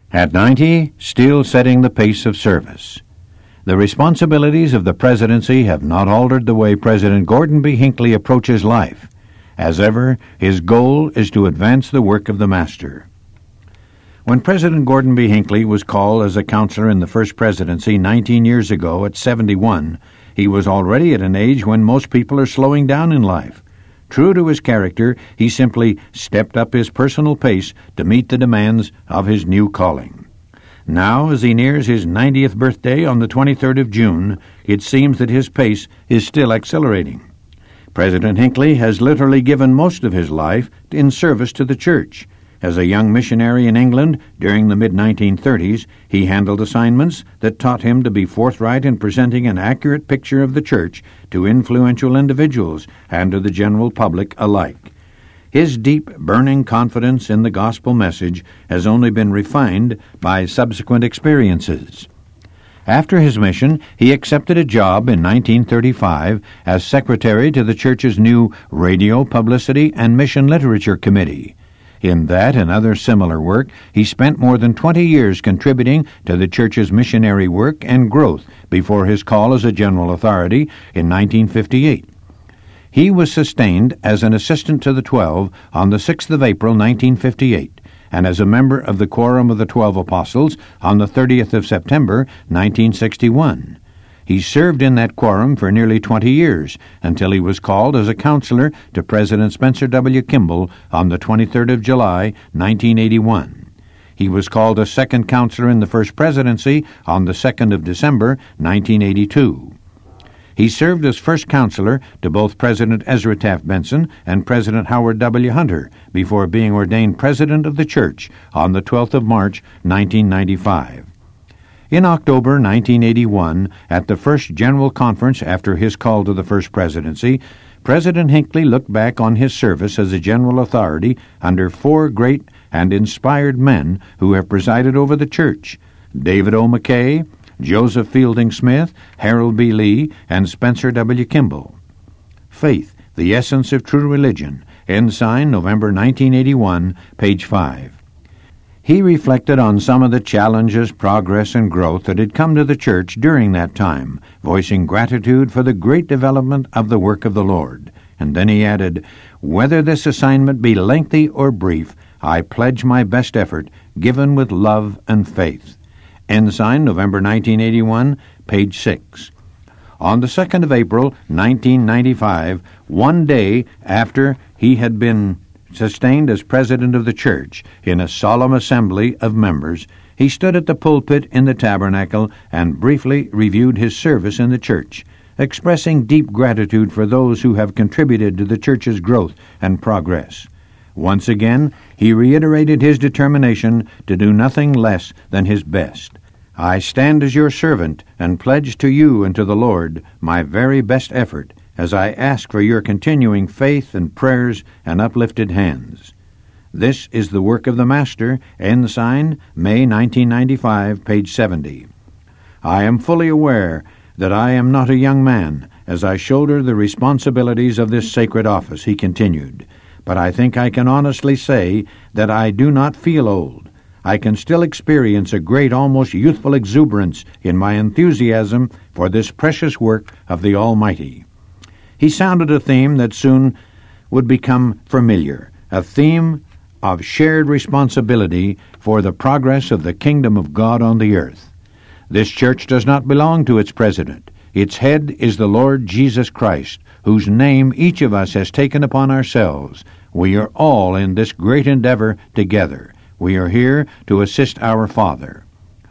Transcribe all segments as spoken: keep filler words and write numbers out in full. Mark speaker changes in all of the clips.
Speaker 1: At ninety, still setting the pace of service. The responsibilities of the presidency have not altered the way President Gordon B. Hinckley approaches life. As ever, his goal is to advance the work of the Master. When President Gordon B. Hinckley was called as a counselor in the First Presidency nineteen years ago at seventy-one, he was already at an age when most people are slowing down in life. True to his character, he simply stepped up his personal pace to meet the demands of his new calling. Now, as he nears his ninetieth birthday on the twenty-third of June, it seems that his pace is still accelerating. President Hinckley has literally given most of his life in service to the church. As a young missionary in England during the mid nineteen thirties, he handled assignments that taught him to be forthright in presenting an accurate picture of the church to influential individuals and to the general public alike. His deep, burning confidence in the gospel message has only been refined by subsequent experiences. After his mission, he accepted a job in nineteen thirty-five as secretary to the church's new Radio, Publicity, and Mission Literature Committee. In that and other similar work, he spent more than twenty years contributing to the church's missionary work and growth before his call as a general authority in nineteen fifty-eight. He was sustained as an assistant to the Twelve on the sixth of April, nineteen fifty-eight, and as a member of the Quorum of the Twelve Apostles on the thirtieth of September, nineteen sixty-one. He served in that quorum for nearly twenty years, until he was called as a counselor to President Spencer W. Kimball on the twenty-third of July, nineteen eighty-one. He was called a second counselor in the First Presidency on the second of December, nineteen eighty-two. He served as first counselor to both President Ezra Taft Benson and President Howard W. Hunter before being ordained President of the Church on the twelfth of March, nineteen ninety-five. In October nineteen eighty-one, at the first General Conference after his call to the First Presidency, President Hinckley looked back on his service as a general authority under four great and inspired men who have presided over the church: David O. McKay, Joseph Fielding Smith, Harold B. Lee, and Spencer W. Kimball. Faith, the Essence of True Religion, Ensign, November nineteen eighty-one, page five. He reflected on some of the challenges, progress, and growth that had come to the church during that time, voicing gratitude for the great development of the work of the Lord. And then he added, "Whether this assignment be lengthy or brief, I pledge my best effort, given with love and faith." Ensign, November nineteen eighty-one, page six. On the second of April, nineteen ninety-five, one day after he had been sustained as president of the church, in a solemn assembly of members, he stood at the pulpit in the tabernacle and briefly reviewed his service in the church, expressing deep gratitude for those who have contributed to the church's growth and progress. Once again, he reiterated his determination to do nothing less than his best. "I stand as your servant and pledge to you and to the Lord my very best effort, as I ask for your continuing faith and prayers and uplifted hands." This is the work of the Master, Ensign, May nineteen ninety-five, page seventy. "I am fully aware that I am not a young man as I shoulder the responsibilities of this sacred office," he continued, "but I think I can honestly say that I do not feel old. I can still experience a great, almost youthful exuberance in my enthusiasm for this precious work of the Almighty." He sounded a theme that soon would become familiar, a theme of shared responsibility for the progress of the kingdom of God on the earth. This church does not belong to its president. Its head is the Lord Jesus Christ, whose name each of us has taken upon ourselves. We are all in this great endeavor together. We are here to assist our Father.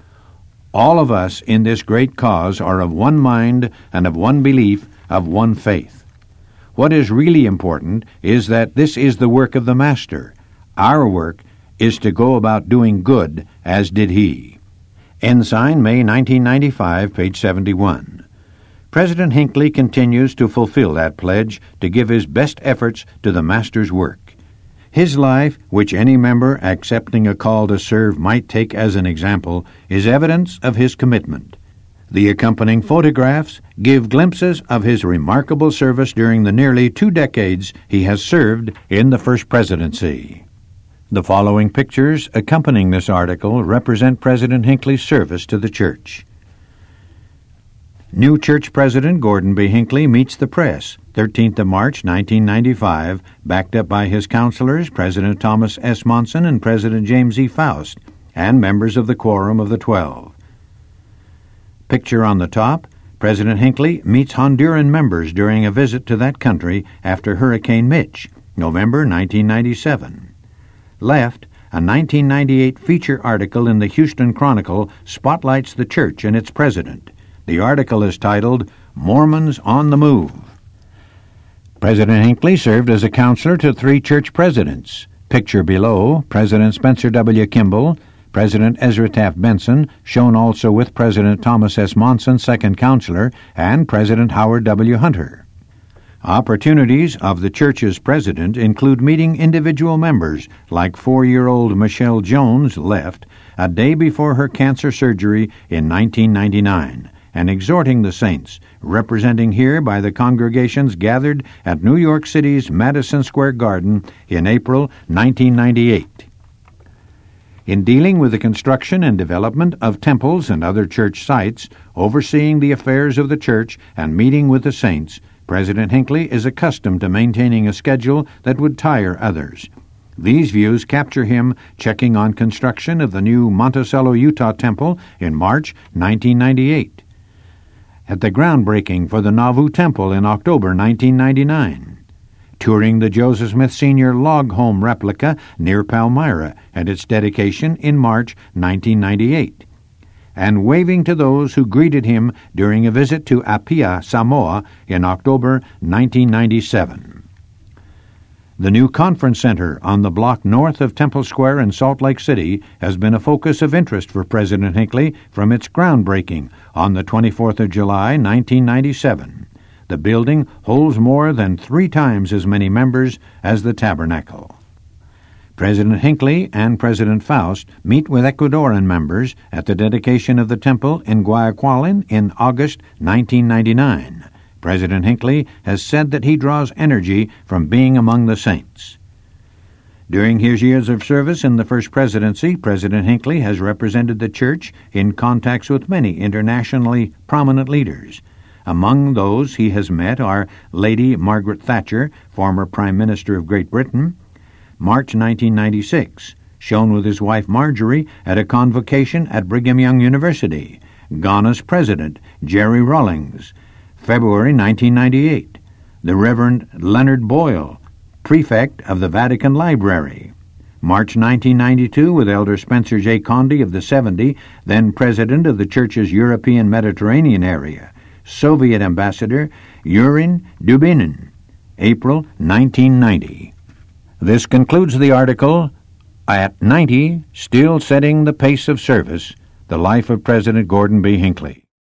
Speaker 1: All of us in this great cause are of one mind and of one belief, of one faith. What is really important is that this is the work of the Master. Our work is to go about doing good as did he. Ensign, May nineteen ninety-five, page seventy-one. President Hinckley continues to fulfill that pledge to give his best efforts to the Master's work. His life, which any member accepting a call to serve might take as an example, is evidence of his commitment. The accompanying photographs give glimpses of his remarkable service during the nearly two decades he has served in the First Presidency. The following pictures accompanying this article represent President Hinckley's service to the church. New church president Gordon B. Hinckley meets the press, thirteenth of March, nineteen ninety-five, backed up by his counselors, President Thomas S. Monson and President James E. Faust, and members of the Quorum of the Twelve. Picture on the top, President Hinckley meets Honduran members during a visit to that country after Hurricane Mitch, November nineteen ninety-seven. Left, a nineteen ninety-eight feature article in the Houston Chronicle spotlights the church and its president. The article is titled, Mormons on the Move. President Hinckley served as a counselor to three church presidents. Picture below, President Spencer W. Kimball, President Ezra Taft Benson, shown also with President Thomas S. Monson, second counselor, and President Howard W. Hunter. Opportunities of the church's president include meeting individual members, like four-year-old Michelle Jones left a day before her cancer surgery in nineteen ninety-nine, and exhorting the saints, representing here by the congregations gathered at New York City's Madison Square Garden in April nineteen ninety-eight. In dealing with the construction and development of temples and other church sites, overseeing the affairs of the church, and meeting with the saints, President Hinckley is accustomed to maintaining a schedule that would tire others. These views capture him checking on construction of the new Monticello, Utah temple in March nineteen ninety-eight. At the groundbreaking for the Nauvoo Temple in October nineteen ninety-nine, touring the Joseph Smith Senior log home replica near Palmyra at its dedication in March nineteen ninety-eight, and waving to those who greeted him during a visit to Apia, Samoa in October nineteen ninety-seven. The new conference center on the block north of Temple Square in Salt Lake City has been a focus of interest for President Hinckley from its groundbreaking on the twenty-fourth of July, nineteen ninety-seven. The building holds more than three times as many members as the Tabernacle. President Hinckley and President Faust meet with Ecuadorian members at the dedication of the temple in Guayaquil in August nineteen ninety-nine. President Hinckley has said that he draws energy from being among the saints. During his years of service in the First Presidency, President Hinckley has represented the church in contacts with many internationally prominent leaders. Among those he has met are Lady Margaret Thatcher, former Prime Minister of Great Britain, March nineteen ninety-six, shown with his wife Marjorie at a convocation at Brigham Young University, Ghana's President, Jerry Rawlings, February nineteen ninety-eight, the Reverend Leonard Boyle, Prefect of the Vatican Library, March nineteen ninety-two with Elder Spencer J. Condy of the seventy, then President of the Church's European Mediterranean area, Soviet Ambassador Yurin Dubinin, April nineteen ninety. This concludes the article, At ninety, Still Setting the Pace of Service, The Life of President Gordon B. Hinckley.